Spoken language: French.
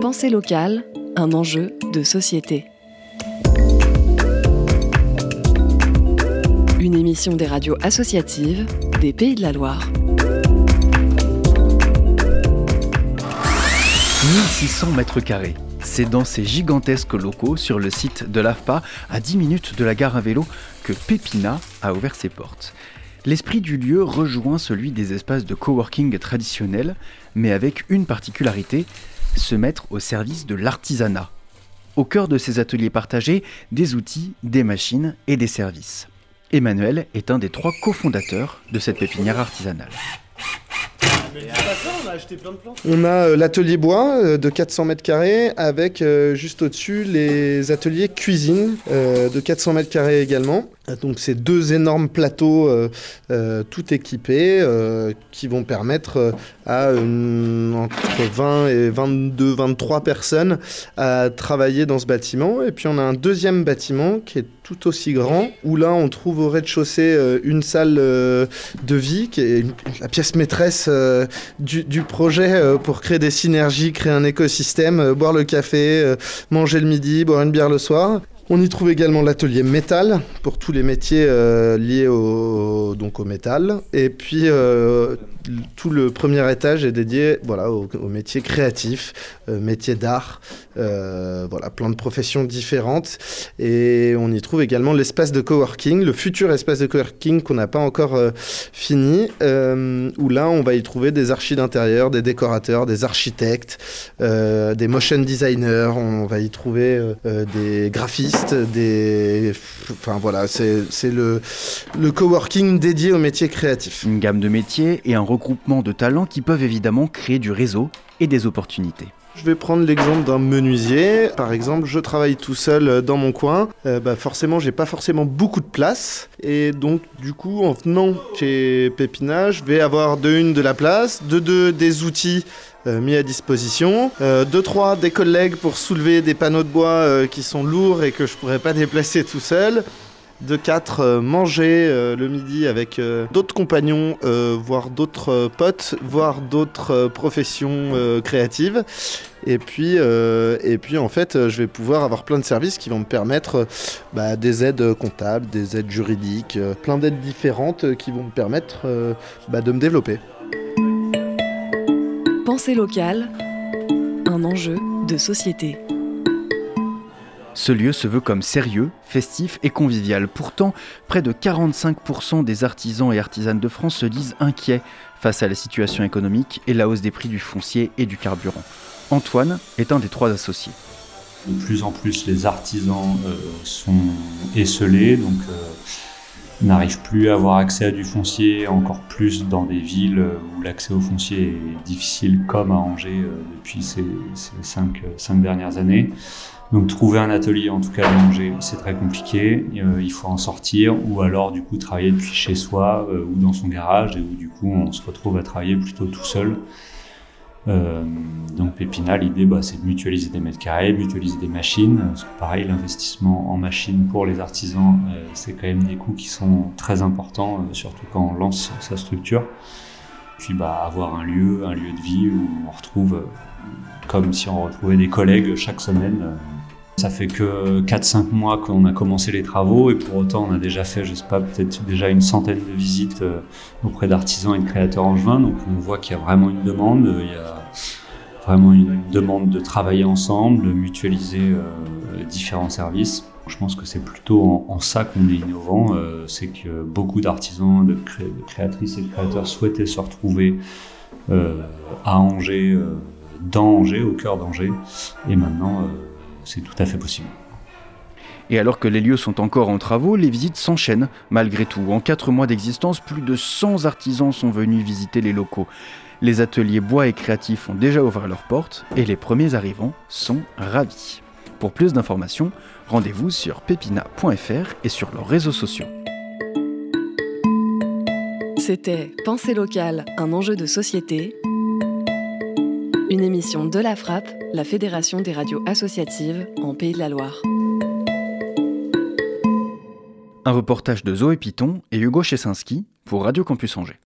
Pensée locale, un enjeu de société. Une émission des radios associatives des Pays de la Loire. 1600 mètres carrés. C'est dans ces gigantesques locaux sur le site de l'AFPA, à 10 minutes de la gare à vélo, que Pépina a ouvert ses portes. L'esprit du lieu rejoint celui des espaces de coworking traditionnels, mais avec une particularité, se mettre au service de l'artisanat. Au cœur de ces ateliers partagés, des outils, des machines et des services. Emmanuel est un des 3 cofondateurs de cette pépinière artisanale. On a l'atelier bois de 400 mètres carrés avec juste au-dessus les ateliers cuisine de 400 mètres carrés également. Donc c'est 2 énormes plateaux tout équipés qui vont permettre à entre 20 et 22, 23 personnes à travailler dans ce bâtiment. Et puis on a un deuxième bâtiment qui est tout aussi grand où là on trouve au rez-de-chaussée une salle de vie qui est la pièce maîtresse du projet pour créer des synergies, créer un écosystème, boire le café, manger le midi, boire une bière le soir. On y trouve également l'atelier métal pour tous les métiers liés au métal. Et puis tout le premier étage est dédié aux métiers créatifs, métiers d'art, plein de professions différentes. Et on y trouve également l'espace de coworking, le futur espace de coworking qu'on n'a pas encore fini, où là on va y trouver des archis d'intérieur, des décorateurs, des architectes, des motion designers, on va y trouver des graphistes, c'est le coworking dédié aux métiers créatifs. Une gamme de métiers et un regroupement de talents qui peuvent évidemment créer du réseau et des opportunités. Je vais prendre l'exemple d'un menuisier. Par exemple, je travaille tout seul dans mon coin. Forcément, j'ai pas forcément beaucoup de place. Et donc, du coup, en venant chez Pépina, je vais avoir de la place, des outils mis à disposition, 2-3 des collègues pour soulever des panneaux de bois qui sont lourds et que je pourrais pas déplacer tout seul. 4 manger le midi avec d'autres compagnons, voire d'autres potes, voire d'autres professions créatives. Et puis en fait, je vais pouvoir avoir plein de services qui vont me permettre des aides comptables, des aides juridiques, plein d'aides différentes qui vont me permettre de me développer. Pensée locale, un enjeu de société. Ce lieu se veut comme sérieux, festif et convivial. Pourtant, près de 45% des artisans et artisanes de France se disent inquiets face à la situation économique et la hausse des prix du foncier et du carburant. Antoine est un des 3 associés. De plus en plus, les artisans sont esselés, donc n'arrivent plus à avoir accès à du foncier, encore plus dans des villes où l'accès au foncier est difficile, comme à Angers depuis ces 5 dernières années. Donc trouver un atelier, en tout cas à Angers, c'est très compliqué, il faut en sortir, ou alors du coup travailler depuis chez soi ou dans son garage, et où du coup on se retrouve à travailler plutôt tout seul. Donc Pépina, l'idée c'est de mutualiser des mètres carrés, mutualiser des machines, parce que pareil, l'investissement en machines pour les artisans, c'est quand même des coûts qui sont très importants, surtout quand on lance sa structure. Puis avoir un lieu de vie où on retrouve, comme si on retrouvait des collègues chaque semaine. Ça fait que 4-5 mois qu'on a commencé les travaux et pour autant on a déjà fait, peut-être déjà une centaine de visites auprès d'artisans et de créateurs angevins. Donc on voit qu'il y a vraiment une demande, il y a vraiment une demande de travailler ensemble, de mutualiser différents services. Je pense que c'est plutôt en ça qu'on est innovant, c'est que beaucoup d'artisans, de créatrices et de créateurs souhaitaient se retrouver à Angers, dans Angers, au cœur d'Angers, et maintenant c'est tout à fait possible. Et alors que les lieux sont encore en travaux, les visites s'enchaînent malgré tout. En 4 mois d'existence, plus de 100 artisans sont venus visiter les locaux. Les ateliers bois et créatifs ont déjà ouvert leurs portes et les premiers arrivants sont ravis. Pour plus d'informations, rendez-vous sur pépina.fr et sur leurs réseaux sociaux. C'était Pensée locale, un enjeu de société. Une émission de la FRAP, la Fédération des radios associatives en Pays de la Loire. Un reportage de Zoé Piton et Hugo Chesinski pour Radio Campus Angers.